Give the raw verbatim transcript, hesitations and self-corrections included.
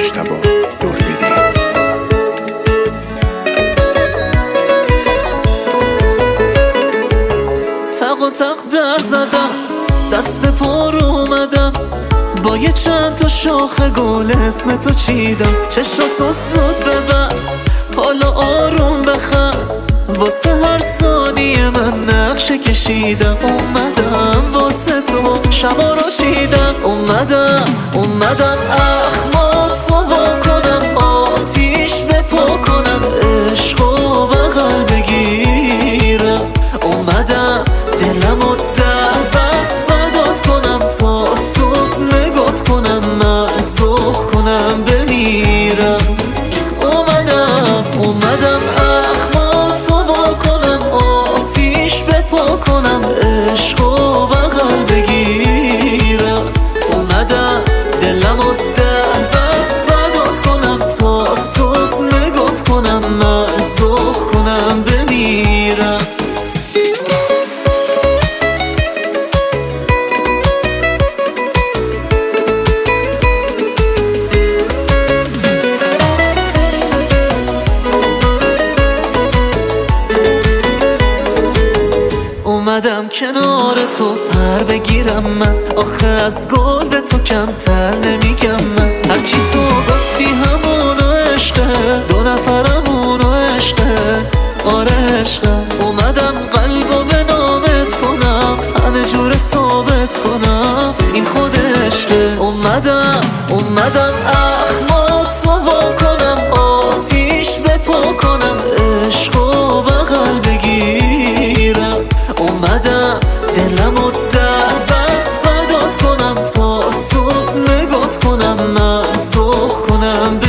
مجتبی دوربینی. تق و تق در زدم، دست پر اومدم، با یه چند تا شاخه گل اسم تو چیدم. چشاتو زود ببر، حالا آروم بخند، واسه هر ثانیه من نقشه کشیدم. اومدم واسه تو شبا رو چیدم، اومدم اومدم اخماتو وا کنم، آتیش بپا کنم، عشقو بغل بگیرم. اومدم دلمو در بس فدات کنم، تا صبح نگات کنم، من ذوق کنم بمیرم. اومدم اومدم اخماتو وا کنم، آتیش بپا کنم، عشقو بغل بگیرم. اومدم دلمو در بس فدات کنم، تا صبح نگات کنم، من ذوق کنم بمیرم. اومدم کنار تو پر بگیرم، من آخه از گل به تو کمتر نمیگم. من هرچی تو گفتی همونو عشقه، دو نفرمونو عشقه، آره عشقه. اومدم قلبو به نامت کنم، همه جور ثابت کنم این خود عشقه. اومدم اومدم اخماتو وا کنم، آتیش بپا کنم، عشقو بغل بگیرم. اومدم دلمو در بس فدات کنم، تا صبح نگات کنم، من ذوق کنم.